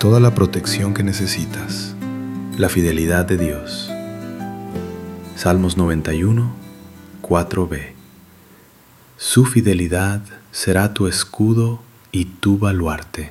toda la protección que necesitas. La fidelidad de Dios. Salmos 91, 4b. Su fidelidad será tu escudo y tu baluarte.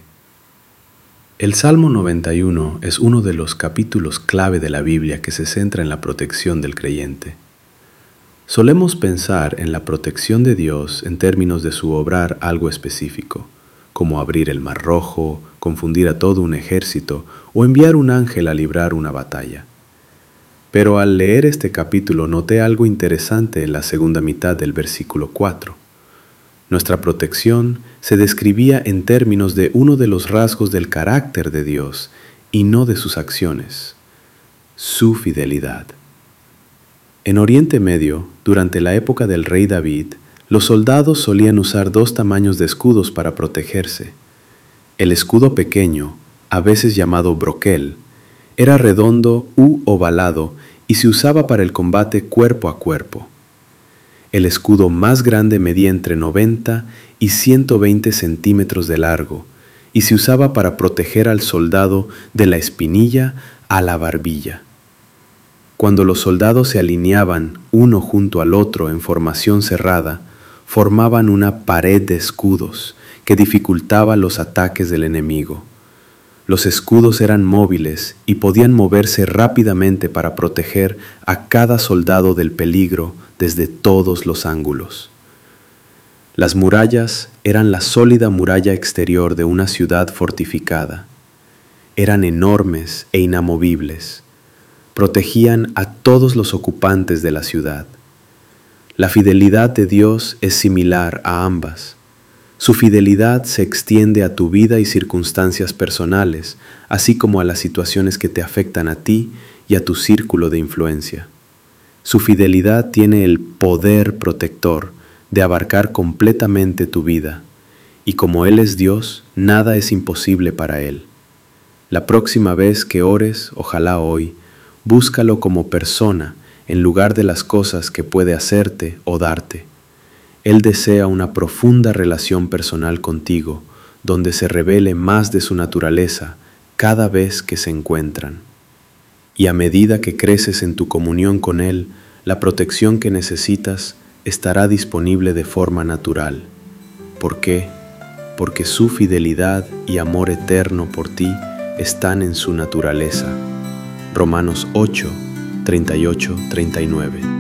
El Salmo 91 es uno de los capítulos clave de la Biblia que se centra en la protección del creyente. Solemos pensar en la protección de Dios en términos de su obrar algo específico, como abrir el Mar Rojo, confundir a todo un ejército o enviar un ángel a librar una batalla. Pero al leer este capítulo noté algo interesante en la segunda mitad del versículo 4. Nuestra protección se describía en términos de uno de los rasgos del carácter de Dios y no de sus acciones: su fidelidad. En Oriente Medio, durante la época del rey David, los soldados solían usar dos tamaños de escudos para protegerse. El escudo pequeño, a veces llamado broquel, era redondo u ovalado y se usaba para el combate cuerpo a cuerpo. El escudo más grande medía entre 90 y 120 centímetros de largo y se usaba para proteger al soldado de la espinilla a la barbilla. Cuando los soldados se alineaban uno junto al otro en formación cerrada, formaban una pared de escudos que dificultaba los ataques del enemigo. Los escudos eran móviles y podían moverse rápidamente para proteger a cada soldado del peligro desde todos los ángulos. Las murallas eran la sólida muralla exterior de una ciudad fortificada. Eran enormes e inamovibles. Protegían a todos los ocupantes de la ciudad. La fidelidad de Dios es similar a ambas. Su fidelidad se extiende a tu vida y circunstancias personales, así como a las situaciones que te afectan a ti y a tu círculo de influencia. Su fidelidad tiene el poder protector de abarcar completamente tu vida, y como Él es Dios, nada es imposible para Él. La próxima vez que ores, ojalá hoy, búscalo como persona en lugar de las cosas que puede hacerte o darte. Él desea una profunda relación personal contigo, donde se revele más de su naturaleza cada vez que se encuentran. Y a medida que creces en tu comunión con Él, la protección que necesitas estará disponible de forma natural. ¿Por qué? Porque su fidelidad y amor eterno por ti están en su naturaleza. Romanos 8, 38-39.